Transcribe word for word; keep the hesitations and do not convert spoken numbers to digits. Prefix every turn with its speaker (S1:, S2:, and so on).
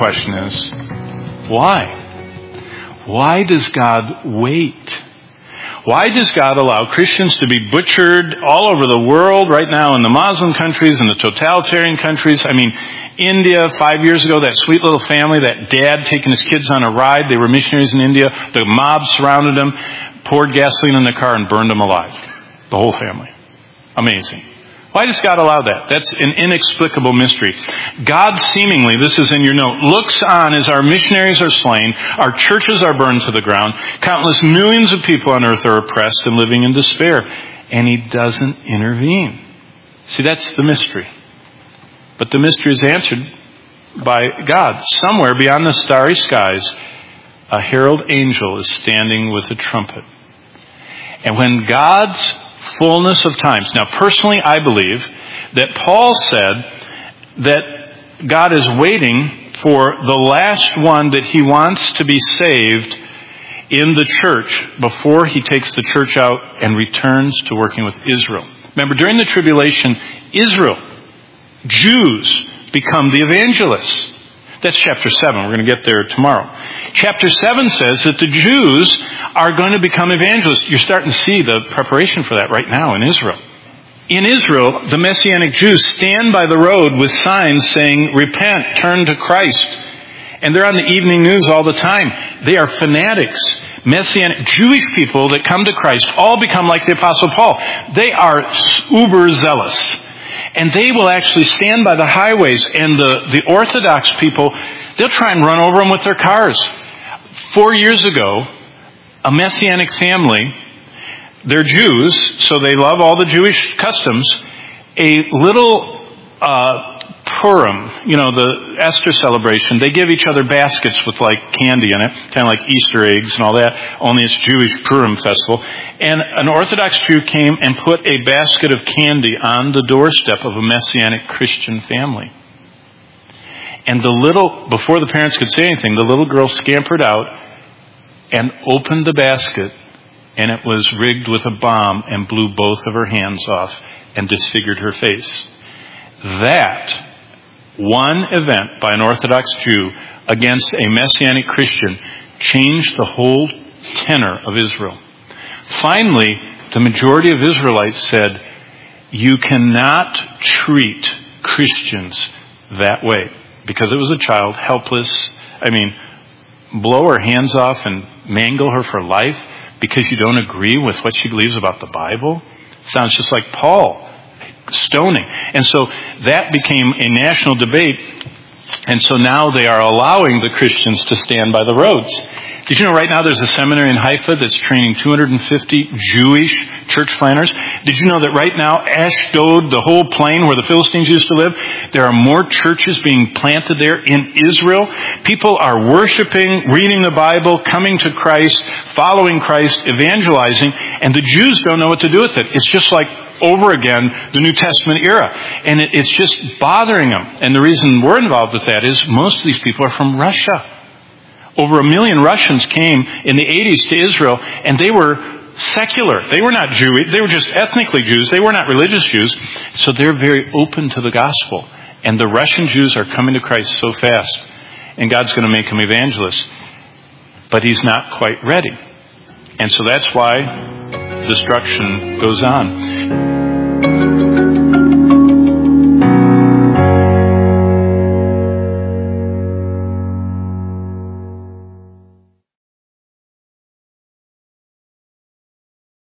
S1: question is, why? Why does God wait? Why does God allow Christians to be butchered all over the world right now in the Muslim countries and the totalitarian countries? I mean, India, five years ago, that sweet little family, that dad taking his kids on a ride. They were missionaries in India. The mob surrounded them, poured gasoline in the car, and burned them alive. The whole family. Amazing. Why does God allow that? That's an inexplicable mystery. God seemingly, this is in your note, looks on as our missionaries are slain, our churches are burned to the ground, countless millions of people on earth are oppressed and living in despair, and He doesn't intervene. See, that's the mystery. But the mystery is answered by God. Somewhere beyond the starry skies, a herald angel is standing with a trumpet. And when God's fullness of times. Now, personally, I believe that Paul said that God is waiting for the last one that He wants to be saved in the church before He takes the church out and returns to working with Israel. Remember, during the tribulation, Israel, Jews, become the evangelists. That's chapter seven. We're going to get there tomorrow. Chapter seven says that the Jews are going to become evangelists. You're starting to see the preparation for that right now in Israel. In Israel, the Messianic Jews stand by the road with signs saying, "Repent, turn to Christ." And they're on the evening news all the time. They are fanatics. Messianic Jewish people that come to Christ all become like the Apostle Paul. They are uber zealous. And they will actually stand by the highways, and the, the Orthodox people, they'll try and run over them with their cars. Four years ago, a Messianic family, they're Jews, so they love all the Jewish customs, a little uh, Purim, you know, the Esther celebration, they give each other baskets with like candy in it, kind of like Easter eggs and all that, only it's Jewish Purim festival. And an Orthodox Jew came and put a basket of candy on the doorstep of a Messianic Christian family. And the little, before the parents could say anything, the little girl scampered out and opened the basket, and it was rigged with a bomb and blew both of her hands off and disfigured her face. That one event by an Orthodox Jew against a Messianic Christian changed the whole tenor of Israel. Finally, the majority of Israelites said, you cannot treat Christians that way. Because it was a child, helpless. I mean, blow her hands off and mangle her for life because you don't agree with what she believes about the Bible? Sounds just like Paul. Stoning. And so that became a national debate. And so now they are allowing the Christians to stand by the roads. Did you know right now there's a seminary in Haifa that's training two hundred fifty Jewish church planners? Did you know that right now, Ashdod, the whole plain where the Philistines used to live, there are more churches being planted there in Israel? People are worshiping, reading the Bible, coming to Christ, following Christ, evangelizing, and the Jews don't know what to do with it. It's just like over again, the New Testament era. And it, it's just bothering them. And the reason we're involved with that is most of these people are from Russia. Over a million Russians came in the eighties to Israel, and they were secular. They were not Jewish. They were just ethnically Jews. They were not religious Jews. So they're very open to the gospel. And the Russian Jews are coming to Christ so fast. And God's going to make them evangelists. But He's not quite ready. And so that's why destruction goes on.